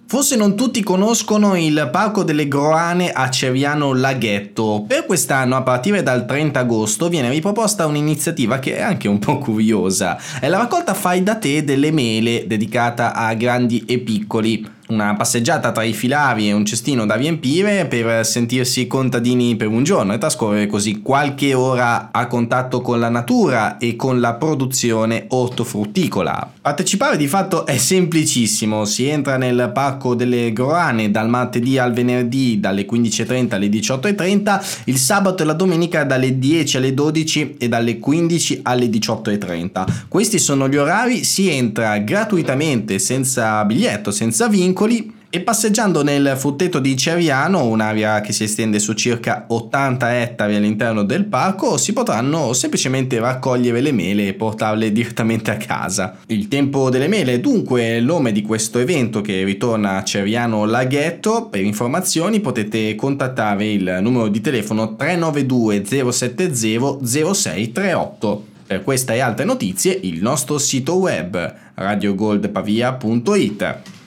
Forse non tutti conoscono il Parco delle Groane a Ceriano Laghetto. Per quest'anno, a partire dal 30 agosto, viene riproposta un'iniziativa che è anche un po' curiosa. È la raccolta fai da te delle mele dedicata a grandi e piccoli. Una passeggiata tra i filari e un cestino da riempire per sentirsi contadini per un giorno e trascorrere così qualche ora a contatto con la natura e con la produzione ortofrutticola. Partecipare di fatto è semplicissimo, si entra nel Parco delle Groane dal martedì al venerdì dalle 15:30 alle 18:30, il sabato e la domenica dalle 10 alle 12 e dalle 15 alle 18:30. Questi sono gli orari, si entra gratuitamente, senza biglietto, senza vincoli, e passeggiando nel frutteto di Ceriano, un'area che si estende su circa 80 ettari all'interno del parco, si potranno semplicemente raccogliere le mele e portarle direttamente a casa. Il tempo delle mele è dunque il nome di questo evento che ritorna a Ceriano Laghetto. Per informazioni potete contattare il numero di telefono 392 070 0638. Per questa e altre notizie il nostro sito web radiogoldpavia.it.